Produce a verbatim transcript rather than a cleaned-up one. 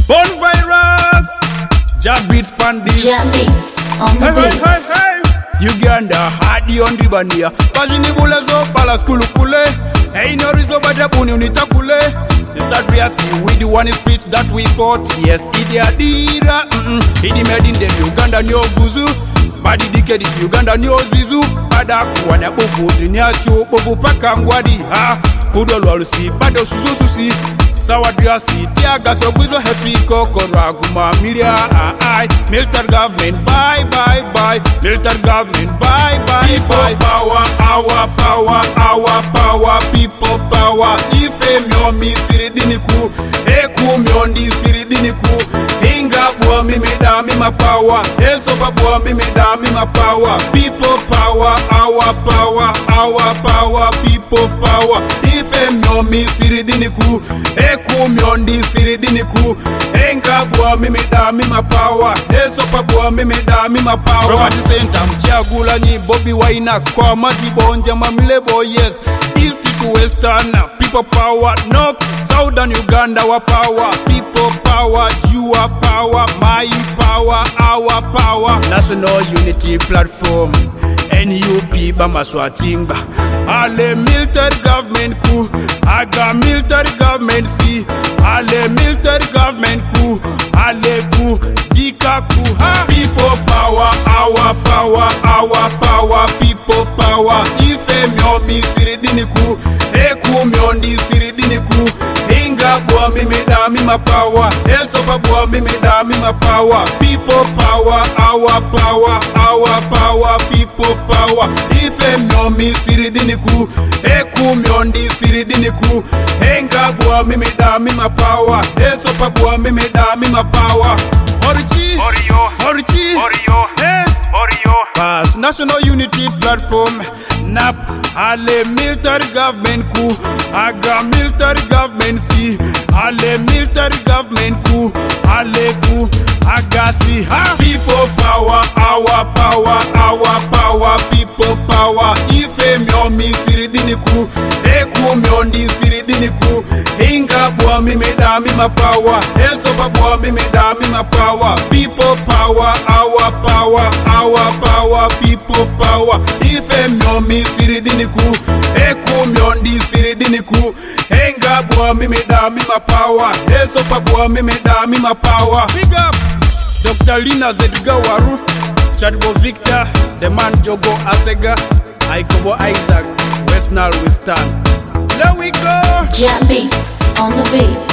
Born virus, Jah beats Pandi. Jah beats on the Hey, hey, beat. hey, hey. Uganda, hadi on ribania. Pazini bule zo, pala skulu kule. Hey, no riso bada buni unita kule. The sad reality, we the one speech that we fought. Yes, idi adira. Mm-mm. Idi made in the Uganda nyo guzu. Badi dike di Uganda nyo zizu. Bada kuwanya bobu drinyachu. Bobu paka ngwadi. Ha, udolo alusi. Bado susu susi. Sawa driasi. Tiaga so guzo hefi koko raguma milia. Ai, military government. Bye, bye, bye. Military government. Bye, bye, people bye. Power, our power, our power. People power. Ife myomi siridiniku. Eku myondi siridiniku. Hinga bua mimi da mima power. Esopa bua mimi da mima power. People power, our power, our power. People power. Ife myomi siridiniku. Eku myondi siridiniku. Hinga bua mimi da mima power. Esopa bua mimi da mima power. Property center mchiagula ni Bobi Wine kwa mati bonja mamlebo yes. East to western, people power. North, southern Uganda wa power. People power, you are power. My power, our power. National Unity Platform, N U P Bama Swatimba. Ale military government coup, aga military government si. Ale military government coup, ale coup, dika coup. Ha. People power, our power, our power. People power. Ife myomi siridiniku, eku myondi siridiniku. Hinga bua mimi da mima power. Esopa bua mimi da mima power. People power, our power, our power. People power. Ife myomi siridiniku, eku myondi siridiniku. Hinga bua mimi da mima power. Esopa bua mimi da mima power. Orichi, Orio, Orichi, Orio, eh. Orio. Pass National Unity Platform, N A P, ale military government coup, aga military government si, ale military government coup, ale coup, aga si. Ha. People power, our power, our power. People power. Ife myomi siridiniku, eku myondi siridiniku. Hinga bua mimi da mima power. Esopa bua mimi da mima power. People power, our power, our power. People power. Ife myomi siridiniku, eku myondi siridiniku. Hinga bua mimi da mima power. Esopa bua mimi da mima power. Big up Doctor Lina Zedgawaru, Chadbo Victor, the man Jogo Asega, Aikobo Isaac, West Nile we stand. There we go. Jah beats on the beat.